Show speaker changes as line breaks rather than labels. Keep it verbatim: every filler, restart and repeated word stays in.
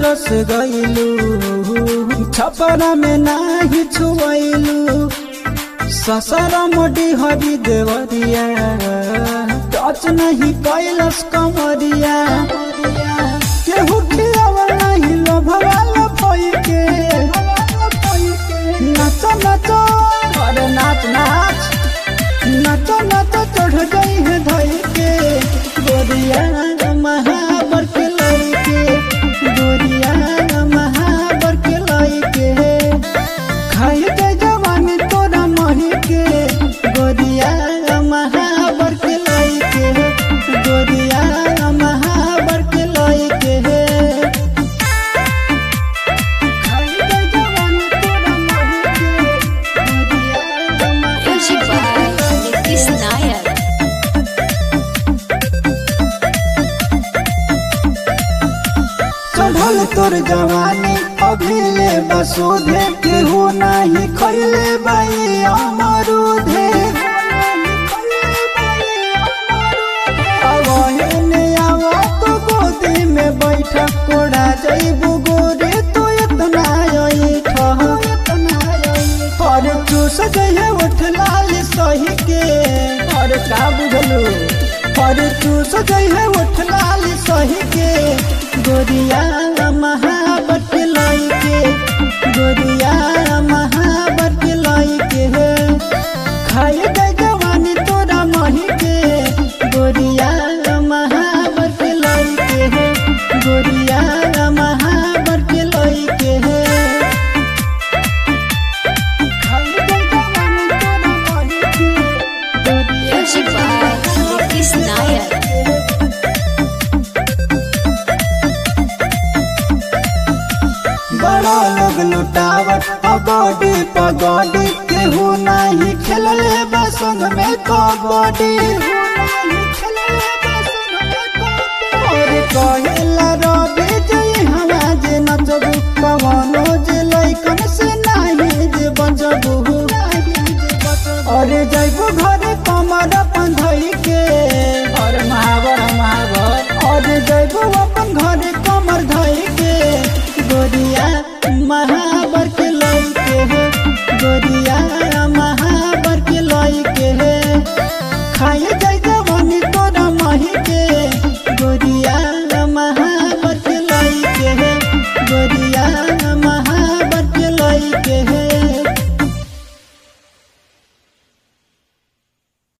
तरस गईलू, छपरा में नाही छुआलू, ससरा मोटी हरी देवरिया टच नहीं कैलस कमरिया, केहू खियावल नहीं लोभवाल पई के, नाच नाच अरे नाच नाच नाच नाच चढ़ गई है धई के, गोरिया महाबर के लइके, गोरिया महाबर के लइके, खाई के जवानी तोरा मही के, गोरिया महाबर के लइके, गोरिया महाबर के लइके, खाई के जवानी तोरा मही के, गोरिया चढ़ल तोर जवानी अभी ले बसोधे, केहू नहीं खैले बाई अमरूधे, अवहेने आवा तो गोदी में बैठा, कोड़ा जइबू गोरे तो इतना ऐठा, और चूस गए उठ लाल सही के, और का बुझलू और चूस गए उठ लाल सही के, गोरिया महाबर के लइके, गोरिया महाबर के लइके, खाई गई जवानी तोरा मही के, गोरिया महाबर के लइके, गोरिया महाबर के लइके, खाई गई जवानी तोरा मही के, गोरिया बड़ा लोग लुटावट अबॉडी पगॉडी, केहू नहीं खेलले बसंग में कबड्डी, और कहेला रवि जे हवा जे नचबू, कवनो जे लइकन से नहीं जे बचबू, और जइबू घर कमर बंधई के, और महावर महावर और जइबू